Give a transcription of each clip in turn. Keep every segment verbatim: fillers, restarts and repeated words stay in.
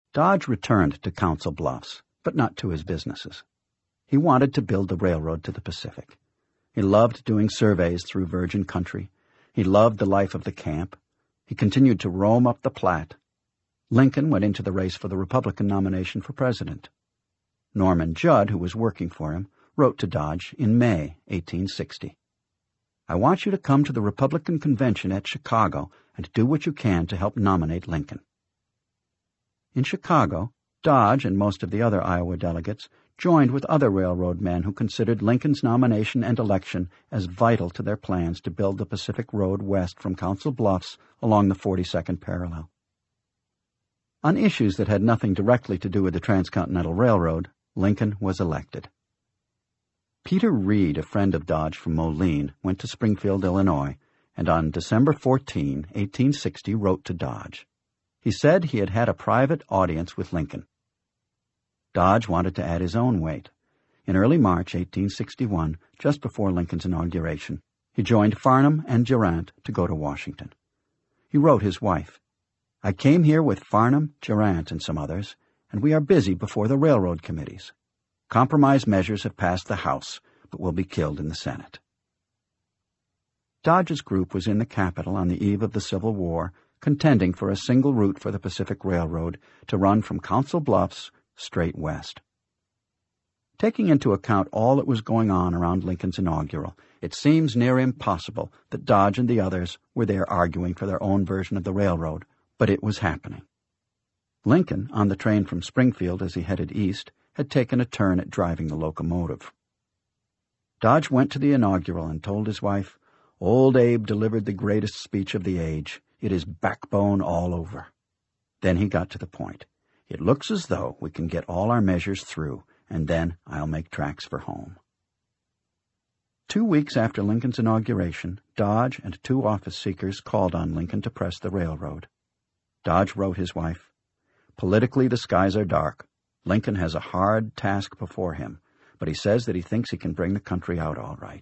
Dodge returned to Council Bluffs, but not to his businesses. He wanted to build the railroad to the Pacific. He loved doing surveys through virgin country. He loved the life of the camp. He continued to roam up the Platte. Lincoln went into the race for the Republican nomination for president. Norman Judd, who was working for him, wrote to Dodge in May eighteen sixty. I want you to come to the Republican convention at Chicago and do what you can to help nominate Lincoln. In Chicago, Dodge and most of the other Iowa delegates joined with other railroad men who considered Lincoln's nomination and election as vital to their plans to build the Pacific Road west from Council Bluffs along the forty-second parallel. On issues that had nothing directly to do with the Transcontinental Railroad, Lincoln was elected. Peter Reed, a friend of Dodge from Moline, went to Springfield, Illinois, and on December fourteenth, eighteen sixty, wrote to Dodge. He said he had had a private audience with Lincoln. Dodge wanted to add his own weight. In early March eighteen sixty-one, just before Lincoln's inauguration, he joined Farnham and Durant to go to Washington. He wrote his wife, I came here with Farnham, Durant, and some others, and we are busy before the railroad committees. Compromise measures have passed the House, but will be killed in the Senate. Dodge's group was in the Capitol on the eve of the Civil War, contending for a single route for the Pacific Railroad to run from Council Bluffs straight west. Taking into account all that was going on around Lincoln's inaugural, it seems near impossible that Dodge and the others were there arguing for their own version of the railroad, but it was happening. Lincoln, on the train from Springfield as he headed east, had taken a turn at driving the locomotive. Dodge went to the inaugural and told his wife, Old Abe delivered the greatest speech of the age. It is backbone all over. Then he got to the point. It looks as though we can get all our measures through, and then I'll make tracks for home. Two weeks after Lincoln's inauguration, Dodge and two office seekers called on Lincoln to press the railroad. Dodge wrote his wife, Politically, the skies are dark. Lincoln has a hard task before him, but he says that he thinks he can bring the country out all right.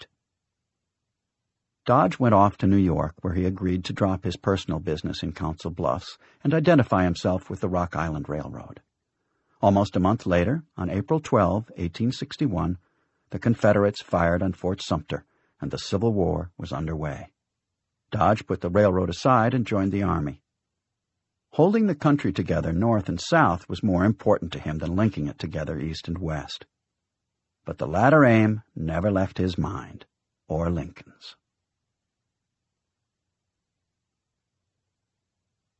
Dodge went off to New York, where he agreed to drop his personal business in Council Bluffs and identify himself with the Rock Island Railroad. Almost a month later, on April twelfth, eighteen sixty-one, the Confederates fired on Fort Sumter, and the Civil War was underway. Dodge put the railroad aside and joined the Army. Holding the country together north and south was more important to him than linking it together east and west. But the latter aim never left his mind, or Lincoln's.